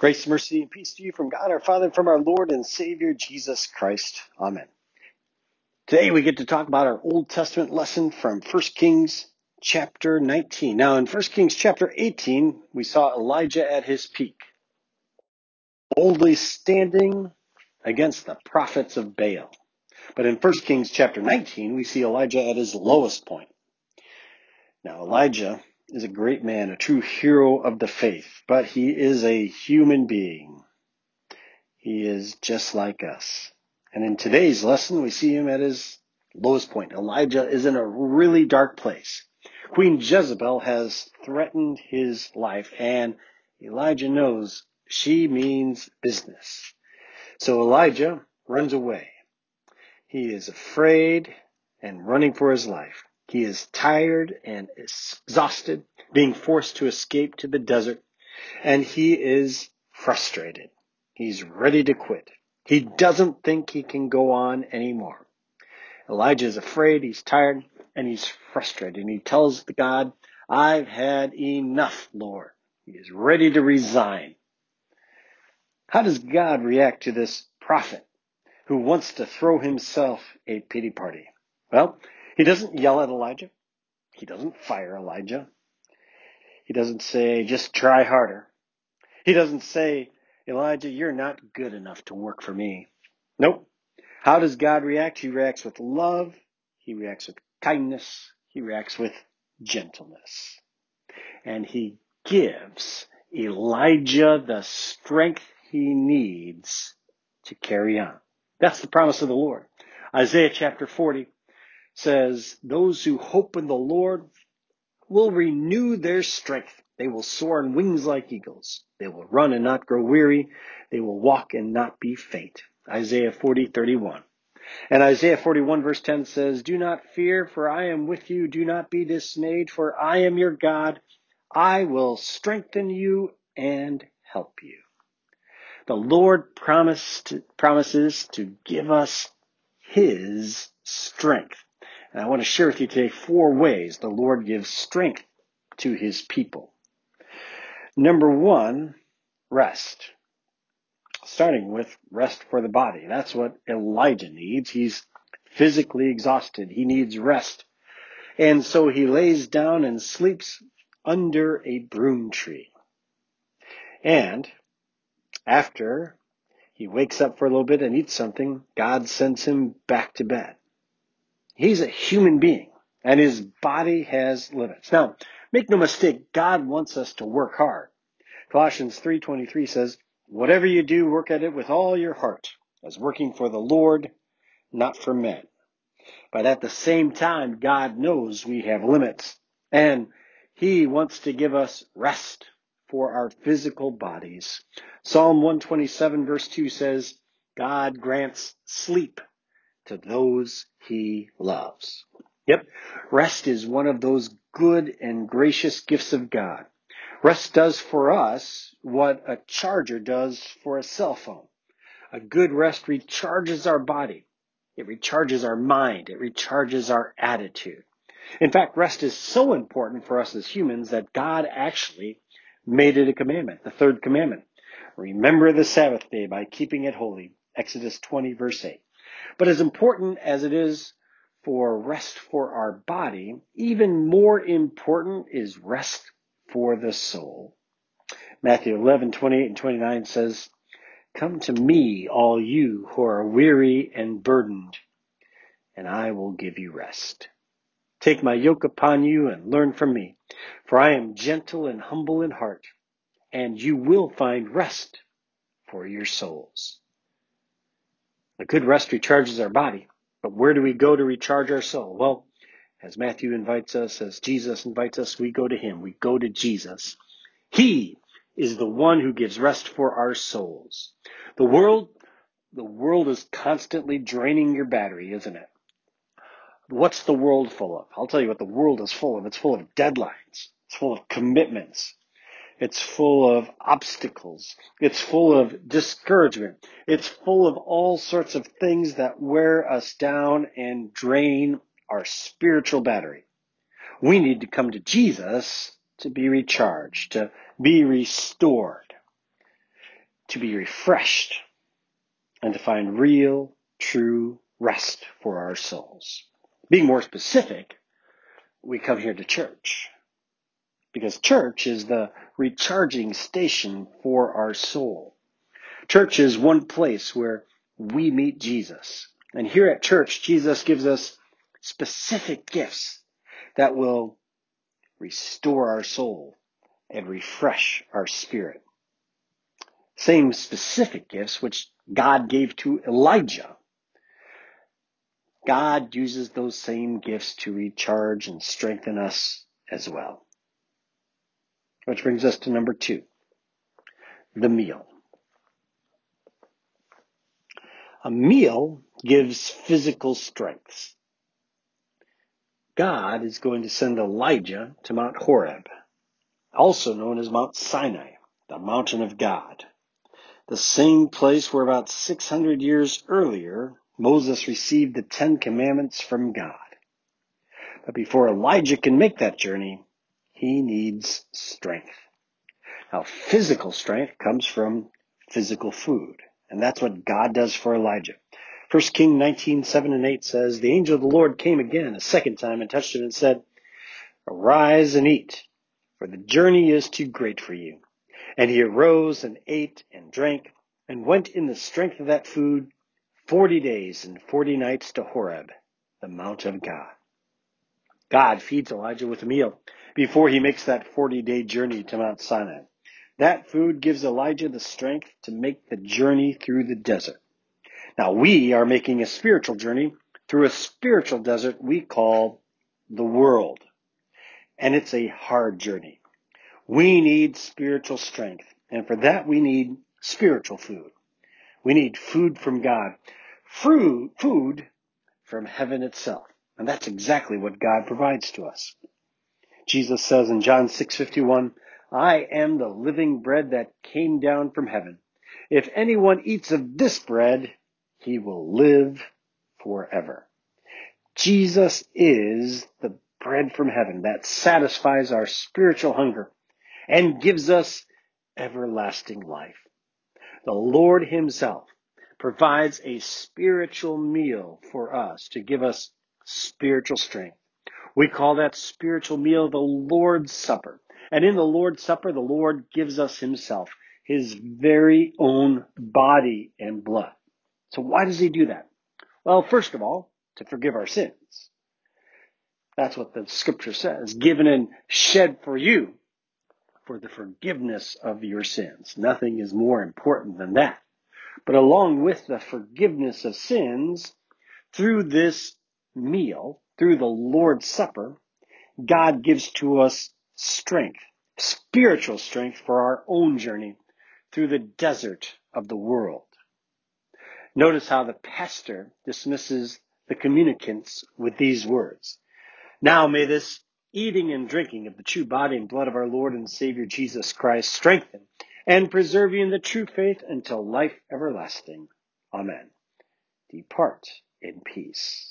Grace, mercy, and peace to you from God our Father and from our Lord and Savior Jesus Christ. Amen. Today we get to talk about our Old Testament lesson from 1 Kings chapter 19. Now in 1 Kings chapter 18, we saw Elijah at his peak, boldly standing against the prophets of Baal. But in 1 Kings chapter 19, we see Elijah at his lowest point. Now Elijah is a great man, a true hero of the faith, but he is a human being. He is just like us. And in today's lesson, we see him at his lowest point. Elijah is in a really dark place. Queen Jezebel has threatened his life, and Elijah knows she means business. So Elijah runs away. He is afraid and running for his life. He is tired and exhausted, being forced to escape to the desert, and he is frustrated. He's ready to quit. He doesn't think he can go on anymore. Elijah is afraid, he's tired, and he's frustrated. And he tells God, I've had enough, Lord. He is ready to resign. How does God react to this prophet who wants to throw himself a pity party? Well, he doesn't yell at Elijah. He doesn't fire Elijah. He doesn't say, just try harder. He doesn't say, Elijah, you're not good enough to work for me. Nope. How does God react? He reacts with love. He reacts with kindness. He reacts with gentleness. And he gives Elijah the strength he needs to carry on. That's the promise of the Lord. Isaiah chapter 40 says, those who hope in the Lord will renew their strength. They will soar on wings like eagles. They will run and not grow weary. They will walk and not be faint. Isaiah 40:31. And Isaiah 41 verse 10 says, do not fear, for I am with you. Do not be dismayed, for I am your God. I will strengthen you and help you. The Lord promises to give us his strength. And I want to share with you today 4 ways the Lord gives strength to his people. Number 1, rest. Starting with rest for the body. That's what Elijah needs. He's physically exhausted. He needs rest. And so he lays down and sleeps under a broom tree. And after he wakes up for a little bit and eats something, God sends him back to bed. He's a human being, and his body has limits. Now, make no mistake, God wants us to work hard. Colossians 3:23 says, whatever you do, work at it with all your heart, as working for the Lord, not for men. But at the same time, God knows we have limits, and he wants to give us rest for our physical bodies. Psalm 127 verse 2 says, God grants sleep to those he loves. Yep, rest is one of those good and gracious gifts of God. Rest does for us what a charger does for a cell phone. A good rest recharges our body. It recharges our mind. It recharges our attitude. In fact, rest is so important for us as humans that God actually made it a commandment, the 3rd commandment. Remember the Sabbath day by keeping it holy. Exodus 20 verse 8. But as important as it is for rest for our body, even more important is rest for the soul. Matthew 11:28 and 29 says, come to me, all you who are weary and burdened, and I will give you rest. Take my yoke upon you and learn from me, for I am gentle and humble in heart, and you will find rest for your souls. A good rest recharges our body, but where do we go to recharge our soul? Well, as Matthew invites us, as Jesus invites us, we go to him. We go to Jesus. He is the one who gives rest for our souls. The world is constantly draining your battery, isn't it? What's the world full of? I'll tell you what the world is full of. It's full of deadlines. It's full of commitments. It's full of obstacles. It's full of discouragement. It's full of all sorts of things that wear us down and drain our spiritual battery. We need to come to Jesus to be recharged, to be restored. to be refreshed and to find real, true rest for our souls. Being more specific, we come here to church because church is the recharging station for our soul. Church is one place where we meet Jesus. And here at church, Jesus gives us specific gifts that will restore our soul and refresh our spirit. Same specific gifts which God gave to Elijah. God uses those same gifts to recharge and strengthen us as well. Which brings us to number 2, the meal. A meal gives physical strength. God is going to send Elijah to Mount Horeb, also known as Mount Sinai, the mountain of God, the same place where about 600 years earlier Moses received the 10 Commandments from God. But before Elijah can make that journey, he needs strength. Now, physical strength comes from physical food, and that's what God does for Elijah. 1 Kings 19:7-8 says, "The angel of the Lord came again a second time and touched him and said, 'Arise and eat, for the journey is too great for you.' And he arose and ate and drank and went in the strength of that food 40 days and 40 nights to Horeb, the mount of God." God feeds Elijah with a meal before he makes that 40-day journey to Mount Sinai. That food gives Elijah the strength to make the journey through the desert. Now we are making a spiritual journey through a spiritual desert we call the world. And it's a hard journey. We need spiritual strength. And for that we need spiritual food. We need food from God. Food from heaven itself. And that's exactly what God provides to us. Jesus says in John 6:51, "I am the living bread that came down from heaven. If anyone eats of this bread, he will live forever." Jesus is the bread from heaven that satisfies our spiritual hunger and gives us everlasting life. The Lord himself provides a spiritual meal for us to give us spiritual strength. We call that spiritual meal the Lord's Supper. And in the Lord's Supper, the Lord gives us himself, his very own body and blood. So why does he do that? Well, first of all, to forgive our sins. That's what the scripture says, given and shed for you for the forgiveness of your sins. Nothing is more important than that. But along with the forgiveness of sins, through this meal, through the Lord's Supper, God gives to us strength, spiritual strength for our own journey through the desert of the world. Notice how the pastor dismisses the communicants with these words. "Now may this eating and drinking of the true body and blood of our Lord and Savior Jesus Christ strengthen and preserve you in the true faith until life everlasting. Amen. Depart in peace."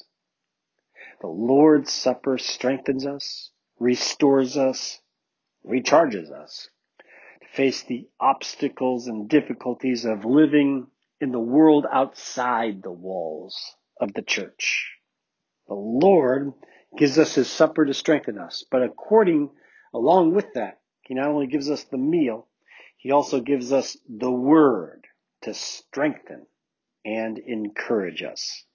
The Lord's Supper strengthens us, restores us, recharges us to face the obstacles and difficulties of living in the world outside the walls of the church. The Lord gives us his supper to strengthen us, but along with that, he not only gives us the meal, he also gives us the word to strengthen and encourage us.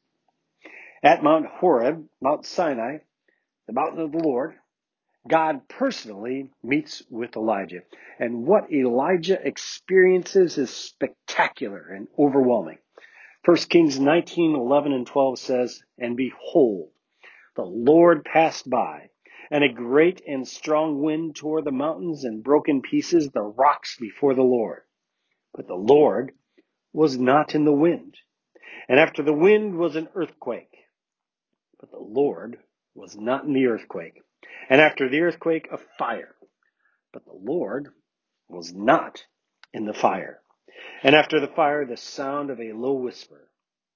At Mount Horeb, Mount Sinai, the mountain of the Lord, God personally meets with Elijah. And what Elijah experiences is spectacular and overwhelming. 1 Kings 19:11 and 12 says, "And behold, the Lord passed by, and a great and strong wind tore the mountains and broke in pieces the rocks before the Lord. But the Lord was not in the wind. And after the wind was an earthquake. But the Lord was not in the earthquake. And after the earthquake, a fire. But the Lord was not in the fire. And after the fire, the sound of a low whisper."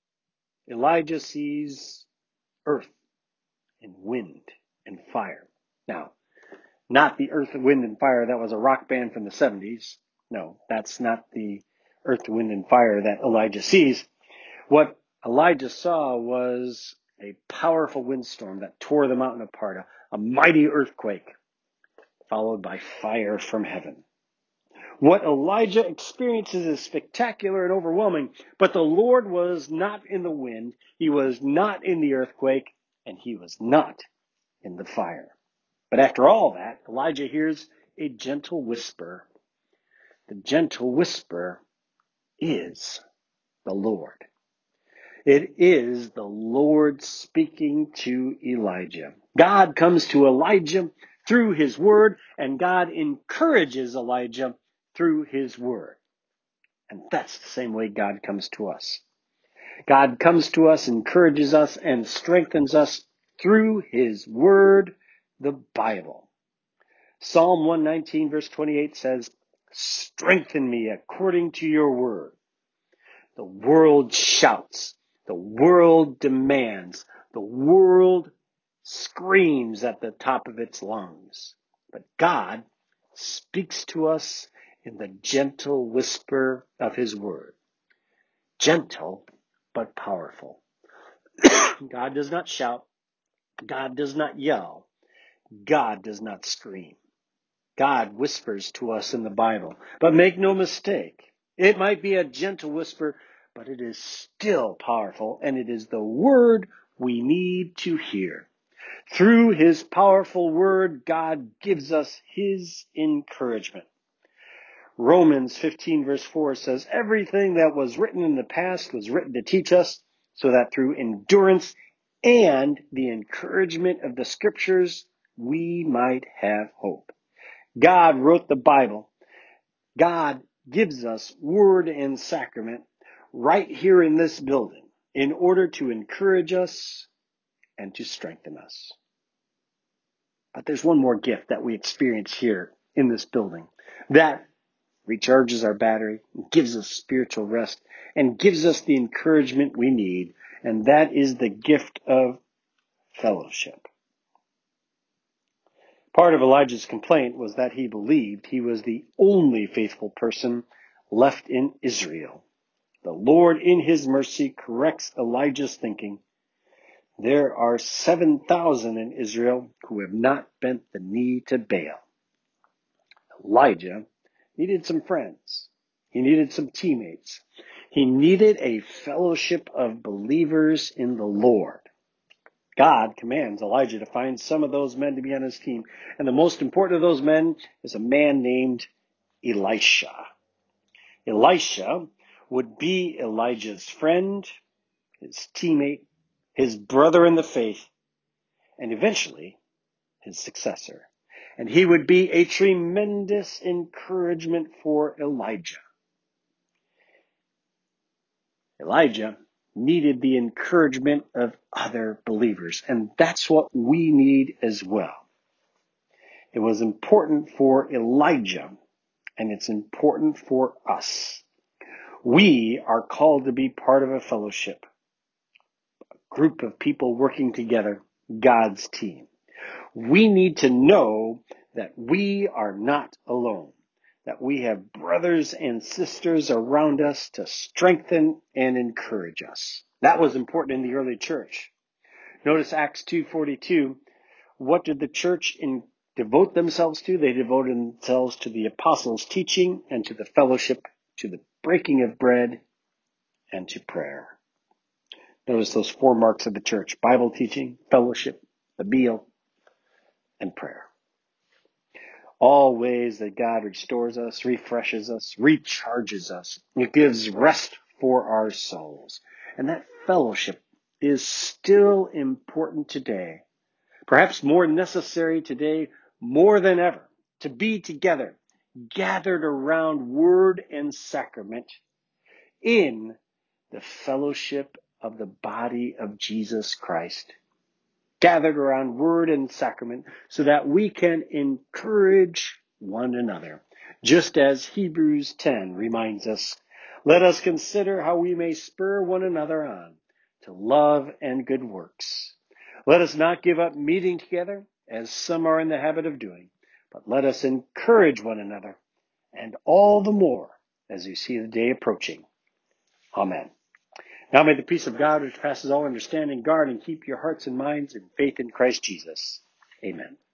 Elijah sees earth and wind and fire. Now, not the Earth, Wind, and Fire that was a rock band from the 70s. No, that's not the earth, wind, and fire that Elijah sees. What Elijah saw was a powerful windstorm that tore the mountain apart, a mighty earthquake, followed by fire from heaven. What Elijah experiences is spectacular and overwhelming, but the Lord was not in the wind, he was not in the earthquake, and he was not in the fire. But after all that, Elijah hears a gentle whisper. The gentle whisper is the Lord. It is the Lord speaking to Elijah. God comes to Elijah through his word, and God encourages Elijah through his word. And that's the same way God comes to us. God comes to us, encourages us, and strengthens us through his word, the Bible. Psalm 119 verse 28 says, "Strengthen me according to your word." The world shouts. The world demands. The world screams at the top of its lungs. But God speaks to us in the gentle whisper of his word. Gentle, but powerful. God does not shout. God does not yell. God does not scream. God whispers to us in the Bible. But make no mistake, it might be a gentle whisper, but it is still powerful, and it is the word we need to hear. Through his powerful word, God gives us his encouragement. Romans 15 verse 4 says, "Everything that was written in the past was written to teach us, so that through endurance and the encouragement of the scriptures, we might have hope." God wrote the Bible. God gives us word and sacrament right here in this building in order to encourage us and to strengthen us. But there's one more gift that we experience here in this building that recharges our battery, gives us spiritual rest, and gives us the encouragement we need, and that is the gift of fellowship. Part of Elijah's complaint was that he believed he was the only faithful person left in Israel. The Lord, in his mercy, corrects Elijah's thinking. There are 7,000 in Israel who have not bent the knee to Baal. Elijah needed some friends. He needed some teammates. He needed a fellowship of believers in the Lord. God commands Elijah to find some of those men to be on his team. And the most important of those men is a man named Elisha. Elisha would be Elijah's friend, his teammate, his brother in the faith, and eventually his successor. And he would be a tremendous encouragement for Elijah. Elijah needed the encouragement of other believers, and that's what we need as well. It was important for Elijah, and it's important for us. We are called to be part of a fellowship, a group of people working together, God's team. We need to know that we are not alone, that we have brothers and sisters around us to strengthen and encourage us. That was important in the early church. Notice Acts 2:42. What did the church devote themselves to? They devoted themselves to the apostles' teaching and to the fellowship, to the breaking of bread, and to prayer. Notice those 4 marks of the church: Bible teaching, fellowship, the meal, and prayer. All ways that God restores us, refreshes us, recharges us. It gives rest for our souls. And that fellowship is still important today. Perhaps more necessary today, more than ever, to be together, gathered around word and sacrament in the fellowship of the body of Jesus Christ. Gathered around word and sacrament so that we can encourage one another. Just as Hebrews 10 reminds us, let us consider how we may spur one another on to love and good works. Let us not give up meeting together, as some are in the habit of doing, but let us encourage one another, and all the more as you see the day approaching. Amen. Now may the peace of God, which passes all understanding, guard and keep your hearts and minds in faith in Christ Jesus. Amen.